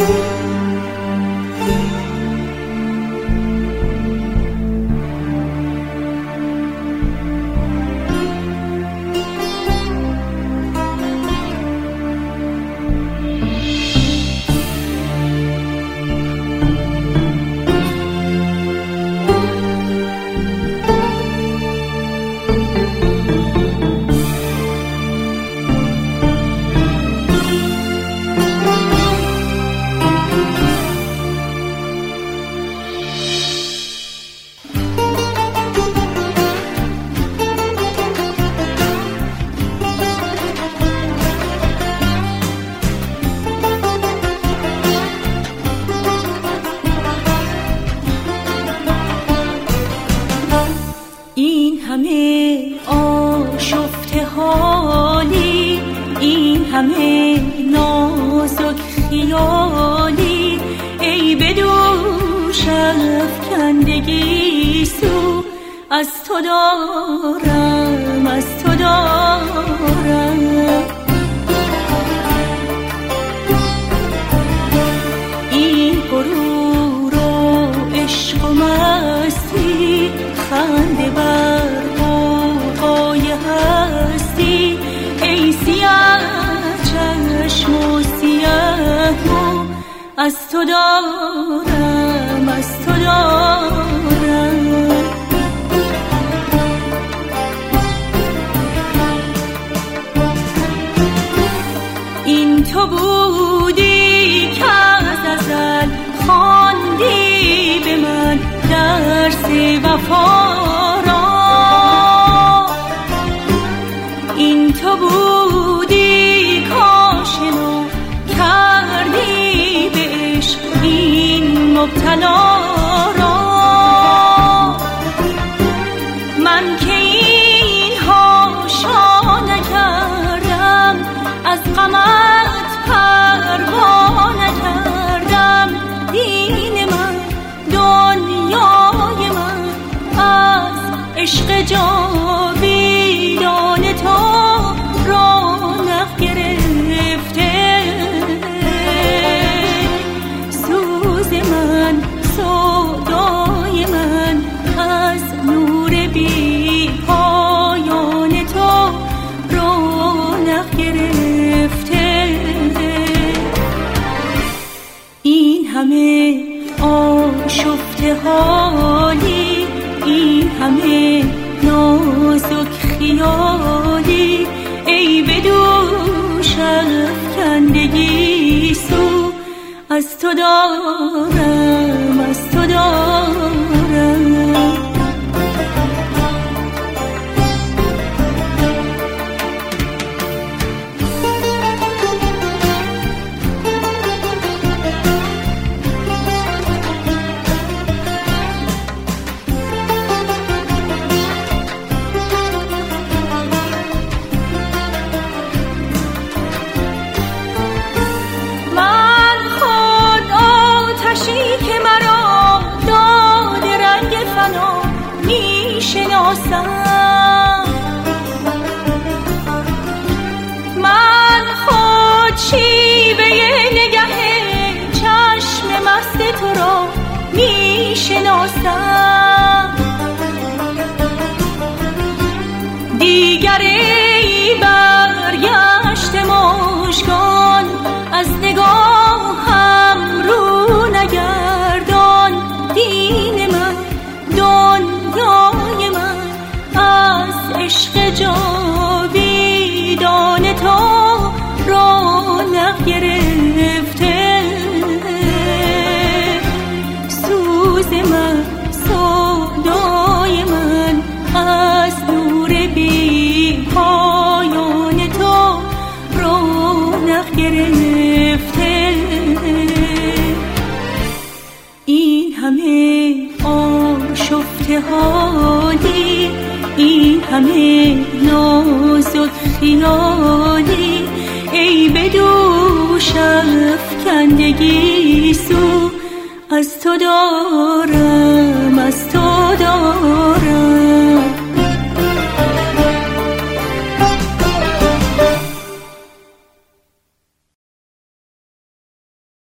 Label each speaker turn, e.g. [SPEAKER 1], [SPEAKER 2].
[SPEAKER 1] همه آشفته حالی، این همه نازک خیالی، ای به دوش افکندگی سو از تو دارم، از تو دارم. این غرور و عشق و مستی، خنده بر قوقای هستی، ای سیاه چشم و سیاه مو از تو دارم، از تو دارم. این تو بودی که از ازل خواندی به من درس وفا را، این تو بودی کاشنو کردی به عشق این مبتلا را. من که این هاشا نکردم، از غمت پروا نکردم، دین من دنیای من از عشق جاویدان تو رونق گرفته. سوز من سودای من از نور بی پایان تو رونق گرفته. این همه آشفته حالی، این همه نازک خیالی، ای به دوش افکندگی سو از تو دارم، از تو دارم. من خود شیوه نگه چشم مست تو را می شناسم. دیگر ای برگشت مژگان، از نگاهم رو نگردان، دین من دنیای من از عشق جاویدان تو رونق گرفته. سوز من سودای من از نور بی پایان تو رونق گرفته. این همه آشفته حالی، این همه نازک خیالی، ای به دوش افکندگی سو از تو دارم، از تو